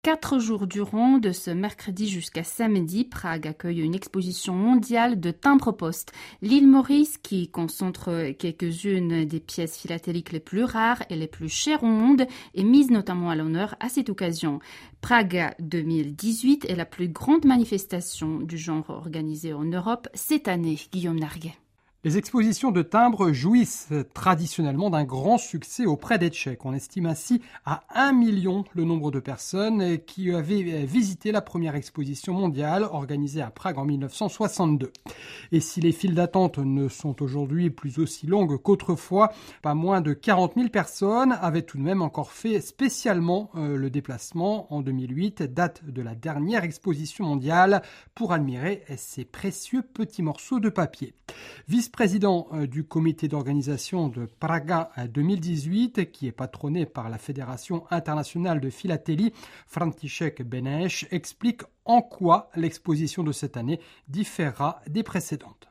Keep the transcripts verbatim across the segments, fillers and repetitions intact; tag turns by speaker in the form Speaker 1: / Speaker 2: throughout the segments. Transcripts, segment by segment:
Speaker 1: Quatre jours durant, de ce mercredi jusqu'à samedi, Prague accueille une exposition mondiale de timbres-poste. L'île Maurice, qui concentre quelques-unes des pièces philatéliques les plus rares et les plus chères au monde, est mise notamment à l'honneur à cette occasion. Praga deux mille dix-huit est la plus grande manifestation du genre organisée en Europe cette année. Guillaume Narguet.
Speaker 2: Les expositions de timbres jouissent traditionnellement d'un grand succès auprès des Tchèques. On estime ainsi à un million le nombre de personnes qui avaient visité la première exposition mondiale organisée à Prague en dix-neuf cent soixante-deux. Et si les files d'attente ne sont aujourd'hui plus aussi longues qu'autrefois, pas moins de quarante mille personnes avaient tout de même encore fait spécialement euh, le déplacement en deux mille huit, date de la dernière exposition mondiale, pour admirer ces précieux petits morceaux de papier. Vice-président du comité d'organisation de Praga deux mille dix-huit, qui est patronné par la Fédération internationale de philatélie, František Beneš, explique en quoi l'exposition de cette année différera des précédentes.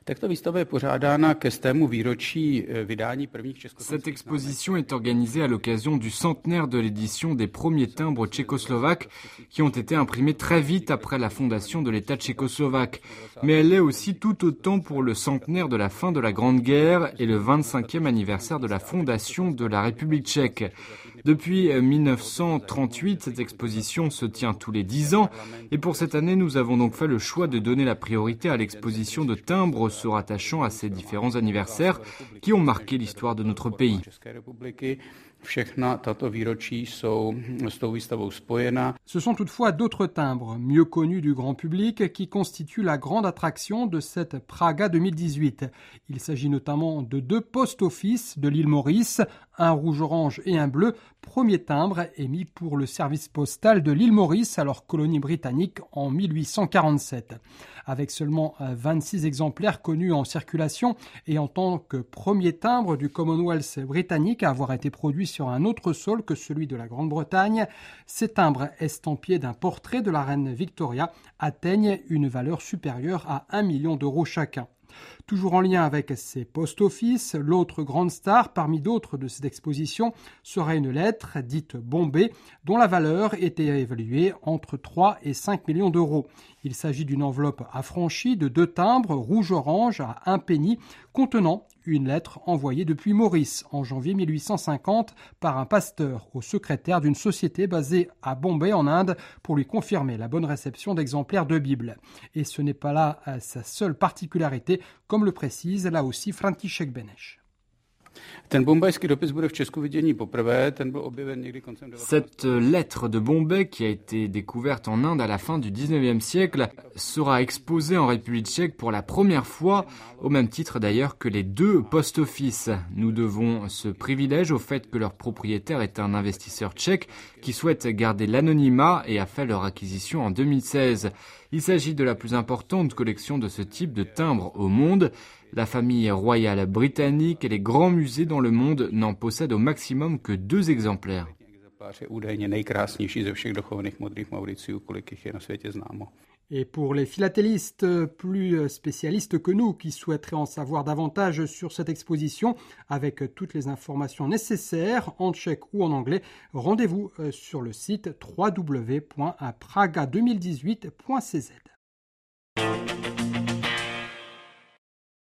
Speaker 3: Cette exposition est organisée à l'occasion du centenaire de l'édition des premiers timbres tchécoslovaques qui ont été imprimés très vite après la fondation de l'État tchécoslovaque. Mais elle est aussi tout autant pour le centenaire de la fin de la Grande Guerre et le vingt-cinquième anniversaire de la fondation de la République tchèque. Depuis dix-neuf cent trente-huit, cette exposition se tient tous les dix ans et pour cette année, nous avons donc fait le choix de donner la priorité à l'exposition de timbres se rattachant à ces différents anniversaires qui ont marqué l'histoire de notre pays.
Speaker 2: Ce sont toutefois d'autres timbres, mieux connus du grand public, qui constituent la grande attraction de cette Praga deux mille dix-huit. Il s'agit notamment de deux post-office de l'île Maurice, un rouge-orange et un bleu, premier timbre émis pour le service postal de l'île Maurice, alors colonie britannique, en mille huit cent quarante-sept. Avec seulement vingt-six exemplaires connus en circulation et en tant que premier timbre du Commonwealth britannique à avoir été produit sur un autre sol que celui de la Grande-Bretagne, ces timbres estampillés d'un portrait de la reine Victoria atteignent une valeur supérieure à un million d'euros chacun. Toujours en lien avec ces post-office, l'autre grande star parmi d'autres de cette exposition serait une lettre dite Bombay dont la valeur était évaluée entre trois et cinq millions d'euros. Il s'agit d'une enveloppe affranchie de deux timbres rouge-orange à un penny contenant une lettre envoyée depuis Maurice en janvier mille huit cent cinquante par un pasteur au secrétaire d'une société basée à Bombay en Inde pour lui confirmer la bonne réception d'exemplaires de Bible. Et ce n'est pas là sa seule particularité, comme le précise là aussi František Beneš.
Speaker 3: Cette lettre de Bombay, qui a été découverte en Inde à la fin du dix-neuvième siècle, sera exposée en République tchèque pour la première fois, au même titre d'ailleurs que les deux post-office. Nous devons ce privilège au fait que leur propriétaire est un investisseur tchèque qui souhaite garder l'anonymat et a fait leur acquisition en deux mille seize. Il s'agit de la plus importante collection de ce type de timbres au monde. La famille royale britannique et les grands musées dans le monde n'en possèdent au maximum que deux exemplaires.
Speaker 2: Et pour les philatélistes plus spécialistes que nous qui souhaiteraient en savoir davantage sur cette exposition avec toutes les informations nécessaires en tchèque ou en anglais, rendez-vous sur le site w w w point praga deux mille dix-huit point c z.